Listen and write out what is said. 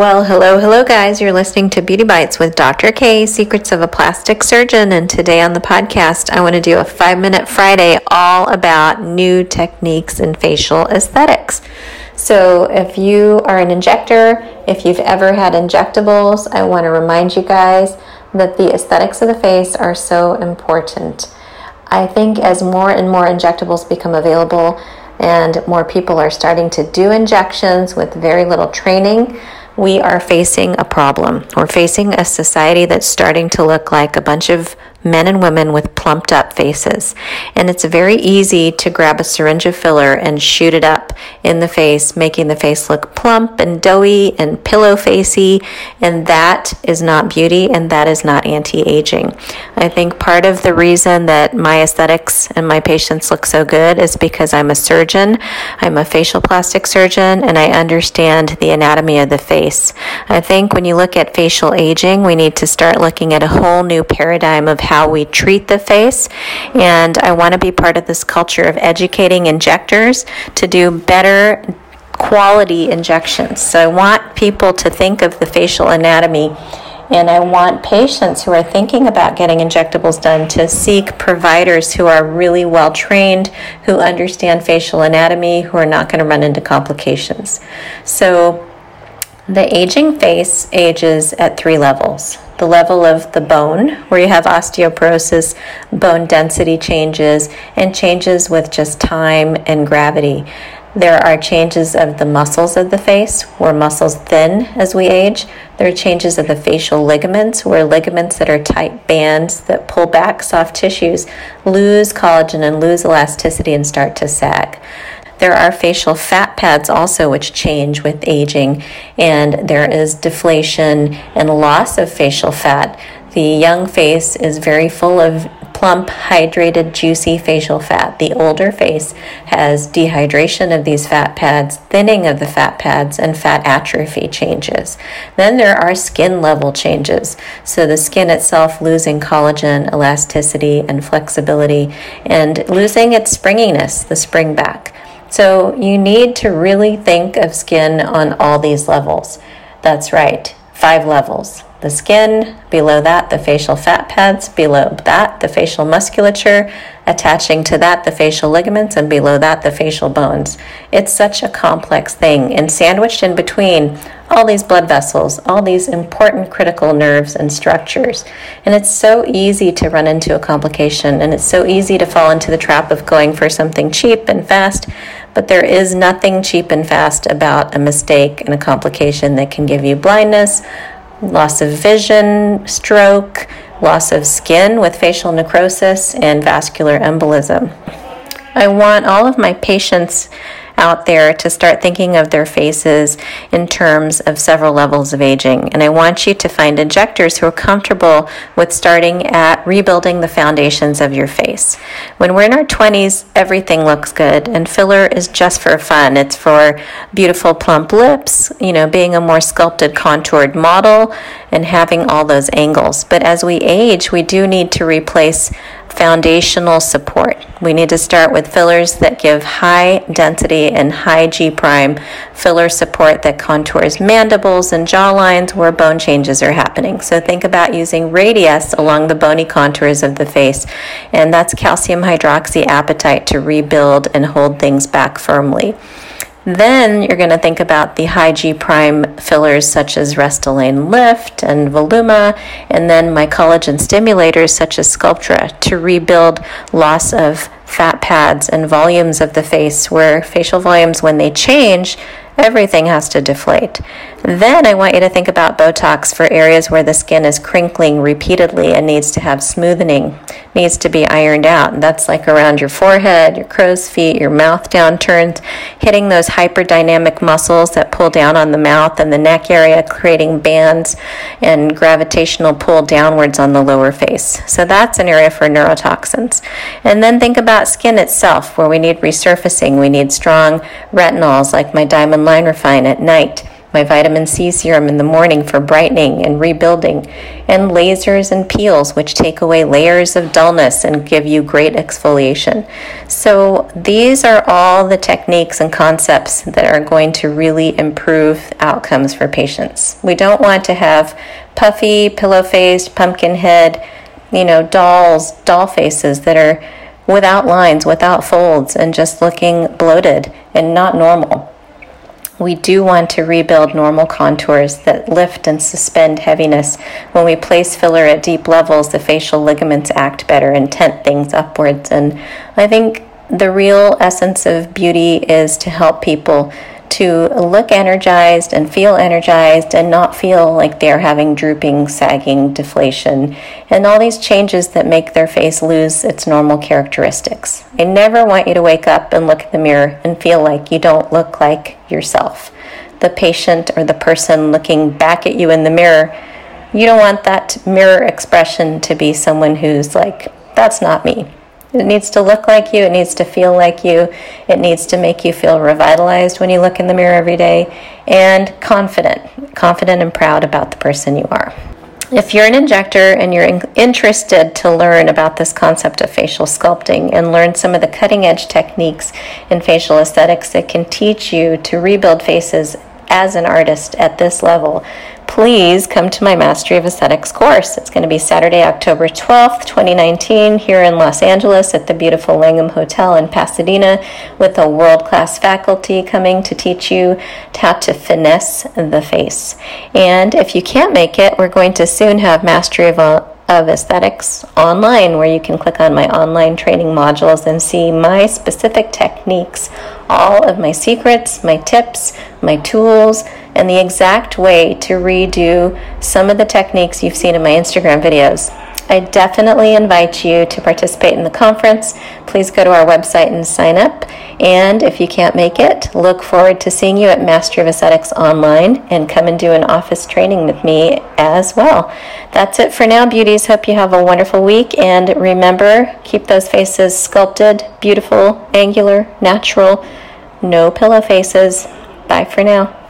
Well, hello, guys. You're listening to Beauty Bites with Dr. K, Secrets of a Plastic Surgeon. And today on the podcast, I want to do a 5-Minute Friday all about new techniques in facial aesthetics. So if you are an injector, if you've ever had injectables, I want to remind you guys that the aesthetics of the face are so important. I think as more and more injectables become available and more people are starting to do injections with very little training, we are facing a problem. We're facing a society that's starting to look like a bunch of men and women with plumped up faces. And it's very easy to grab a syringe of filler and shoot it up in the face, making the face look plump and doughy and pillow facey. And that is not beauty, and that is not anti-aging. I think part of the reason that my aesthetics and my patients look so good is because I'm a surgeon. I'm a facial plastic surgeon, and I understand the anatomy of the face. I think when you look at facial aging, we need to start looking at a whole new paradigm of how we treat the face, and I want to be part of this culture of educating injectors to do better quality injections. So I want people to think of the facial anatomy, and I want patients who are thinking about getting injectables done to seek providers who are really well trained, who understand facial anatomy, who are not going to run into complications. So the aging face ages at 3 levels. The level of the bone, where you have osteoporosis, bone density changes, and changes with just time and gravity. There are changes of the muscles of the face, where muscles thin as we age. There are changes of the facial ligaments, where ligaments that are tight bands that pull back soft tissues lose collagen and lose elasticity and start to sag. There are facial fat pads also which change with aging, and there is deflation and loss of facial fat. The young face is very full of plump, hydrated, juicy facial fat. The older face has dehydration of these fat pads, thinning of the fat pads, and fat atrophy changes. Then there are skin level changes. So the skin itself losing collagen, elasticity, and flexibility, and losing its springiness, the spring back. So you need to really think of skin on all these levels. That's right, 5 levels. The skin, below that the facial fat pads, below that the facial musculature, attaching to that the facial ligaments, and below that the facial bones. It's such a complex thing, and sandwiched in between all these blood vessels, all these important critical nerves and structures. And it's so easy to run into a complication, and it's so easy to fall into the trap of going for something cheap and fast. But there is nothing cheap and fast about a mistake and a complication that can give you blindness, loss of vision, stroke, loss of skin with facial necrosis, and vascular embolism. I want all of my patients out there to start thinking of their faces in terms of several levels of aging. And I want you to find injectors who are comfortable with starting at rebuilding the foundations of your face. When we're in our 20s, everything looks good, and filler is just for fun. It's for beautiful plump lips, being a more sculpted, contoured model, and having all those angles. But as we age, we do need to replace foundational support. We need to start with fillers that give high density and high G prime filler support that contours mandibles and jawlines where bone changes are happening. So think about using Radiesse along the bony contours of the face, and that's calcium hydroxyapatite to rebuild and hold things back firmly. Then you're going to think about the high G prime fillers such as Restylane Lift and Voluma, and then my collagen stimulators such as Sculptra to rebuild loss of fat pads and volumes of the face, where facial volumes, when they change, everything has to deflate. Then I want you to think about Botox for areas where the skin is crinkling repeatedly and needs to have smoothening, needs to be ironed out. And that's like around your forehead, your crow's feet, your mouth downturns, hitting those hyperdynamic muscles that pull down on the mouth and the neck area, creating bands and gravitational pull downwards on the lower face. So that's an area for neurotoxins. And then think about skin itself, where we need resurfacing. We need strong retinols like my Diamond Line Refine at night. my vitamin C serum in the morning for brightening and rebuilding, and lasers and peels, which take away layers of dullness and give you great exfoliation. So these are all the techniques and concepts that are going to really improve outcomes for patients. We don't want to have puffy, pillow-faced, pumpkin head, doll faces that are without lines, without folds, and just looking bloated and not normal. We do want to rebuild normal contours that lift and suspend heaviness. When we place filler at deep levels, the facial ligaments act better and tent things upwards. And I think the real essence of beauty is to help people to look energized and feel energized and not feel like they're having drooping, sagging, deflation, and all these changes that make their face lose its normal characteristics. I never want you to wake up and look in the mirror and feel like you don't look like yourself. The patient or the person looking back at you in the mirror, you don't want that mirror expression to be someone who's like, that's not me. It needs to look like you. It needs to feel like you. It needs to make you feel revitalized when you look in the mirror every day, and confident and proud about the person you are. If you're an injector and you're interested to learn about this concept of facial sculpting and learn some of the cutting-edge techniques in facial aesthetics that can teach you to rebuild faces as an artist at this level, please come to my Mastery of Aesthetics course. It's going to be Saturday, October 12th, 2019, here in Los Angeles at the beautiful Langham Hotel in Pasadena, with a world-class faculty coming to teach you how to finesse the face. And if you can't make it, we're going to soon have Mastery of Aesthetics online, where you can click on my online training modules and see my specific techniques, all of my secrets, my tips, my tools, and the exact way to redo some of the techniques you've seen in my Instagram videos. I definitely invite you to participate in the conference. Please go to our website and sign up. And if you can't make it, look forward to seeing you at Mastery of Aesthetics online, and come and do an office training with me as well. That's it for now, beauties. Hope you have a wonderful week. And remember, keep those faces sculpted, beautiful, angular, natural, no pillow faces. Bye for now.